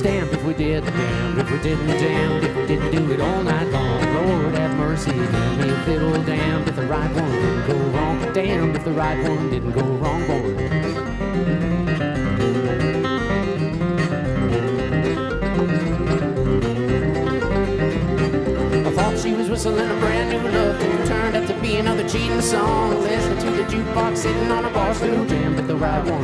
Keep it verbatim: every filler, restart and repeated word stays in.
damned if we did, damned if we didn't, damned if we didn't do it all night long. Lord have mercy, give me a fiddle, damned if the right one didn't go wrong, damned if the right one didn't go wrong, boy. She was whistling a brand new love tune, turned out to be another cheating song. Listening to the jukebox sitting on a bar stool, jammed if the right one